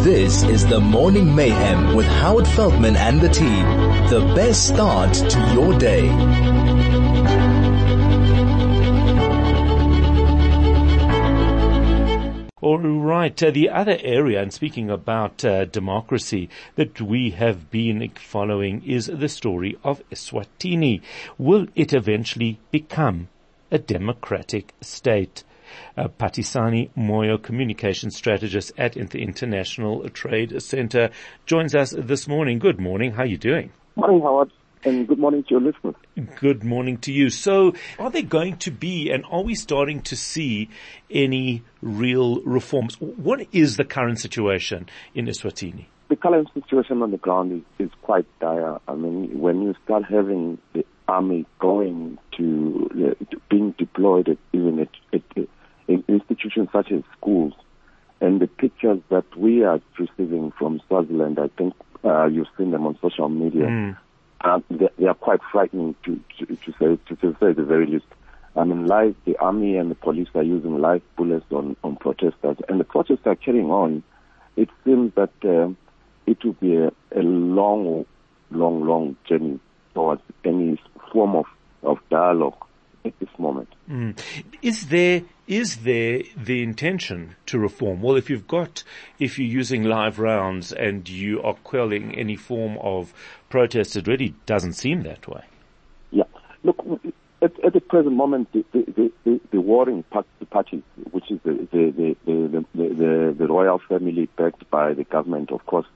This is the Morning Mayhem with Howard Feldman and the team. The best start to your day. All right, the other area, and speaking about democracy, that we have been following is the story of Eswatini. Will it eventually become a democratic state? Patisani Moyo, communication strategist at the International Trade Center, joins us this morning. Good morning. How are you doing? Morning, Howard, and good morning to your listeners. Good morning to you. So are there going to be, and are we starting to see any real reforms? What is the current situation in Eswatini? The current situation on the ground is quite dire. I mean, when you start having the army going to being deployed even in institutions such as schools, and the pictures that we are receiving from Swaziland, I think you've seen them on social media. They are quite frightening to say the very least. I mean, the army and the police are using live bullets on protesters, and the protests are carrying on. It seems that it will be a long journey towards any form of dialogue at this moment. Is there the intention to reform? Well, if you're using live rounds and you are quelling any form of protest, it really doesn't seem that way. Yeah. Look, at the present moment, the warring parties, which is the royal family backed by the government, of course,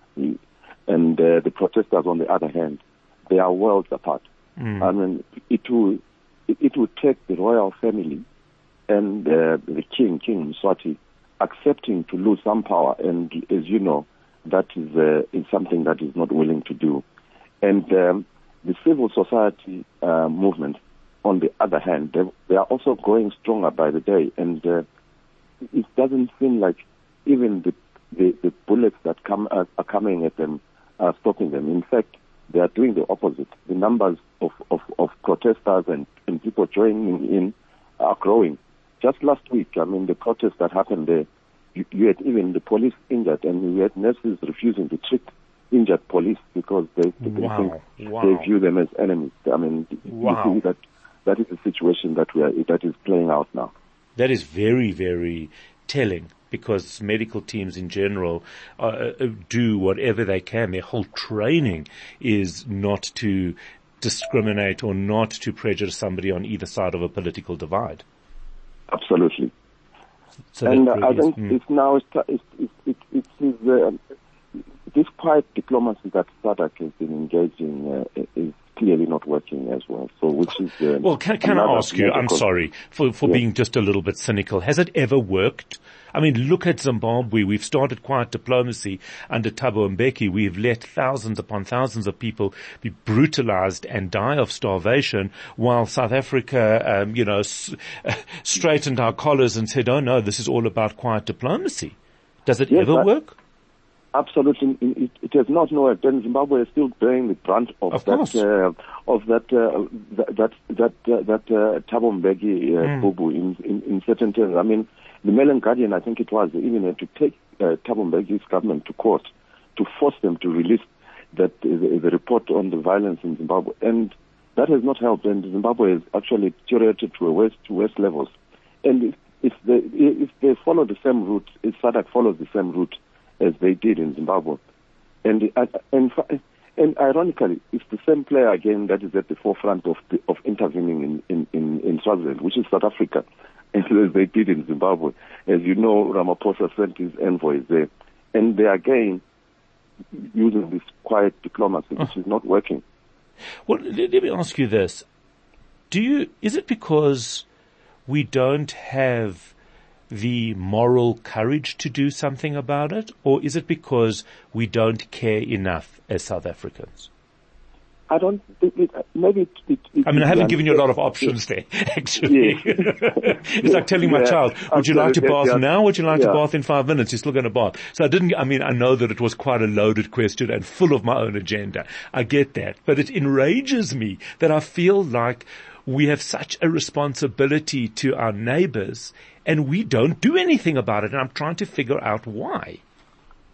and the protesters on the other hand, they are worlds apart. I mean, it will take the royal family and the King Mswati accepting to lose some power, and as you know, that is something that is not willing to do. And the civil society movement, on the other hand, they are also growing stronger by the day, and it doesn't seem like even the bullets that are coming at them are stopping them. In fact, they are doing the opposite. The numbers of protesters and people joining in are growing. Just last week, I mean, the protest that happened there, you had even the police injured, and you had nurses refusing to treat injured police because they view them as enemies. I mean, you see that is the situation that is playing out now. That is very, very telling, because medical teams in general do whatever they can. Their whole training is not to discriminate or not to prejudice somebody on either side of a political divide. Absolutely. So and I think it's now this quiet diplomacy that SADC has been engaging is clearly not working as well. So, which is well, can I ask you? I'm sorry for being just a little bit cynical. Has it ever worked? I mean, look at Zimbabwe. We've started quiet diplomacy under Thabo Mbeki. We've let thousands upon thousands of people be brutalized and die of starvation, while South Africa, straightened our collars and said, "Oh no, this is all about quiet diplomacy." Does it ever work? Absolutely, it has not worked. And Zimbabwe is still bearing the brunt of that Thabo Mbeki boo-boo in certain terms. I mean, the Mail and Guardian, I think it was, even had to take Thabo Mbeki's government to court to force them to release the report on the violence in Zimbabwe, and that has not helped. And Zimbabwe has actually deteriorated to worse levels. And if they follow the same route, if SADC follows the same route as they did in Zimbabwe, and ironically, it's the same player again that is at the forefront of intervening in Swaziland, which is South Africa, as they did in Zimbabwe. As you know, Ramaphosa sent his envoys there, and they are again using this quiet diplomacy, which is not working. Well, let me ask you this: is it because we don't have the moral courage to do something about it, or is it because we don't care enough as South Africans? I don't think maybe I mean, I haven't given you a lot of options there, actually. Yeah. It's like telling my child, would you like to bath now, or would you like to bath in 5 minutes? You're still going to bath. So I know that it was quite a loaded question and full of my own agenda. I get that. But it enrages me that I feel like we have such a responsibility to our neighbors and we don't do anything about it. And I'm trying to figure out why.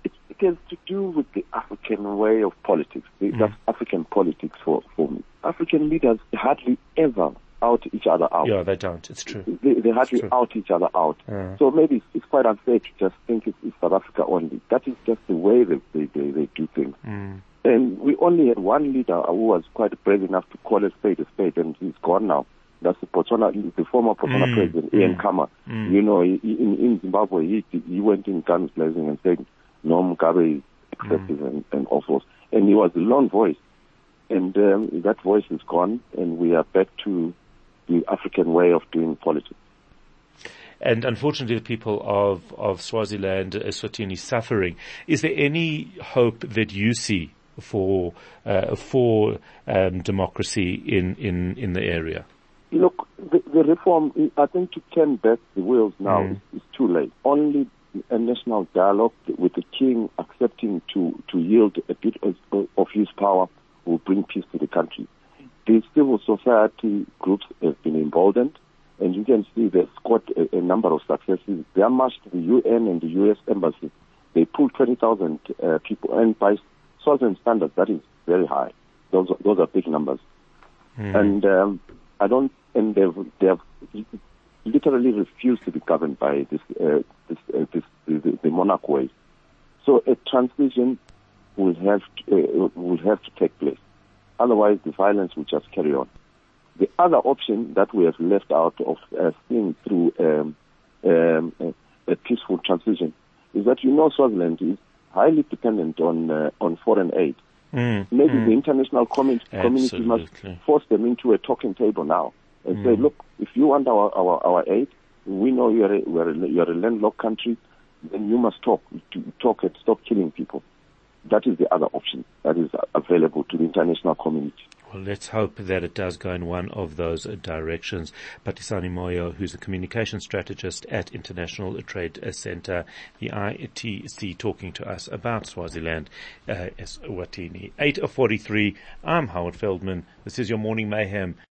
has to do with the African way of politics. That's African politics for me. African leaders hardly ever out each other out. Yeah, they don't. It's true. They hardly out each other out. So maybe it's quite unfair to just think it's South Africa only. That is just the way they do things. And we only had one leader who was quite brave enough to call a spade, and he's gone now. That's the former Botswana president, Ian Khama. You know, in Zimbabwe, he went in guns blazing and said, no, Mugabe is excessive and all sorts. And he was the lone voice. And that voice is gone, and we are back to the African way of doing politics. And unfortunately, the people of Swaziland, Eswatini, suffering. Is there any hope that you see for democracy in the area? Look, the reform, I think to turn back the wheels now is too late. Only a national dialogue with the king accepting to yield a bit of his power will bring peace to the country. The civil society groups have been emboldened, and you can see they've scored a number of successes. They are marched to the UN and the US embassy. They pulled 20,000 people, and by Swaziland standards, that is very high. Those are big numbers. And they have literally refused to be governed by the monarch way. So a transition will have to take place. Otherwise, the violence will just carry on. The other option that we have left out of seeing through a peaceful transition is that Swaziland is highly dependent on foreign aid. Maybe the international community must force them into a talking table now and say, look, if you want our aid, we know you're a landlocked country, then you must talk and stop killing people. That is the other option that is available to the international community. Well, let's hope that it does go in one of those directions. Patisani Moyo, who's a communication strategist at International Trade Center, the ITC, talking to us about Swaziland, Eswatini. 8:43. I'm Howard Feldman. This is your Morning Mayhem.